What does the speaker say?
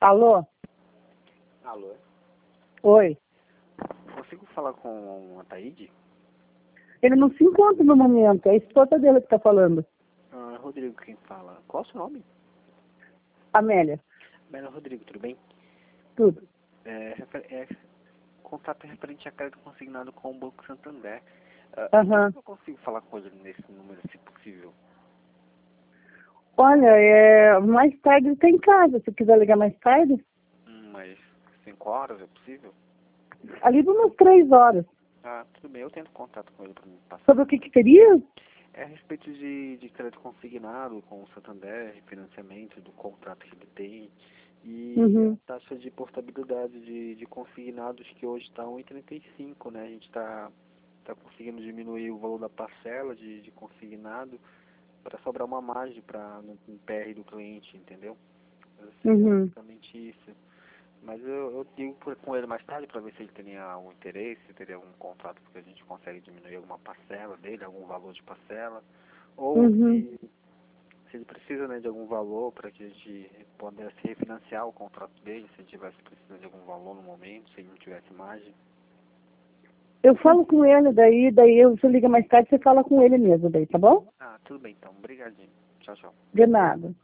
Alô? Alô? Oi. Consigo falar com a Taíde? Ele não se encontra no momento. É a esposa dele que está falando. Rodrigo quem fala. Qual é o seu nome? Amélia. Rodrigo, tudo bem? Tudo. Contato referente a crédito consignado com o Banco Santander. Aham. Eu consigo falar com ele nesse número, se possível? Olha, mais tarde ele está em casa. Se quiser ligar mais tarde, Mas 5 horas é possível? ali por umas 3 horas. Tudo bem, eu tento contato com ele para me passar. Sobre o que seria? É a respeito de crédito consignado com o Santander, financiamento do contrato que ele tem e Uhum. a taxa de portabilidade de consignados que hoje está 1,35, né? A gente está conseguindo diminuir o valor da parcela de consignado para sobrar uma margem no PR do cliente, entendeu? Seria Uhum. basicamente isso. Mas eu digo com ele mais tarde para ver se ele teria algum interesse, se teria algum contrato porque a gente consegue diminuir alguma parcela dele, algum valor de parcela, ou Uhum. se ele precisa, né, de algum valor para que a gente pudesse refinanciar o contrato dele, se ele tivesse precisando de algum valor no momento, se ele não tivesse margem. Eu falo com ele, você liga mais tarde, você fala com ele mesmo daí, tá bom? Tudo bem então. Obrigadinho. Tchau, tchau. De nada.